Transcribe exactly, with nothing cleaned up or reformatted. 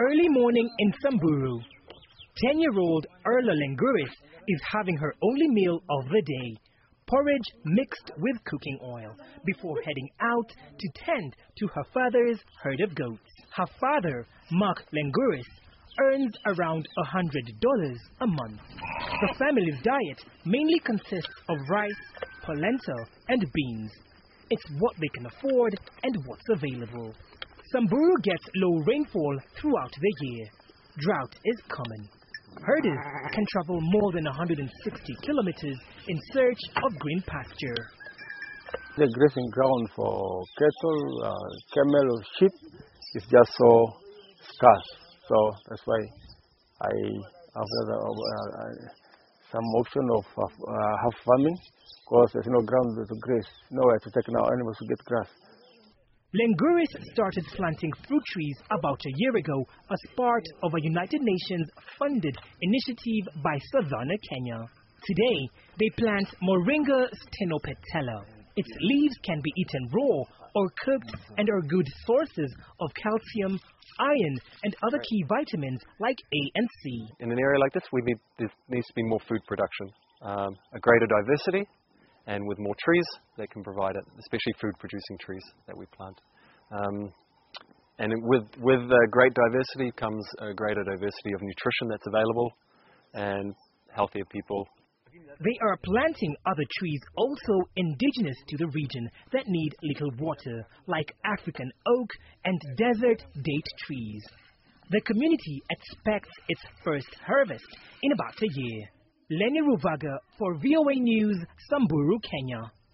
early morning in Samburu. ten-year-old Erla Lenguris is having her only meal of the day, porridge mixed with cooking oil, before heading out to tend to her father's herd of goats. Her father, Mark Lenguris, earns around one hundred dollars a month. The family's diet mainly consists of rice, polenta, and beans. It's what they can afford and what's available. Samburu gets low rainfall throughout the year. Drought is common. Herders can travel more than one hundred sixty kilometers in search of green pasture. The grazing ground for cattle, uh, camel, or sheep is just so scarce. So that's why I, after the, uh, some option of uh, half farming, because there's no ground to graze, nowhere to take our animals to get grass. Lenguris started planting fruit trees about a year ago as part of a United Nations-funded initiative by Savannah, Kenya. Today, they plant Moringa stenopetella. Its leaves can be eaten raw or cooked and are good sources of calcium, iron, and other key vitamins like A and C. In an area like this, we need, there needs to be more food production, um, a greater diversity, and with more trees, they can provide it, especially food-producing trees that we plant. Um, and with, with uh, great diversity comes a greater diversity of nutrition that's available and healthier people. They are planting other trees also indigenous to the region that need little water, like African oak and desert date trees. The community expects its first harvest in about a year. Lenny Ruvaga for V O A News, Samburu, Kenya.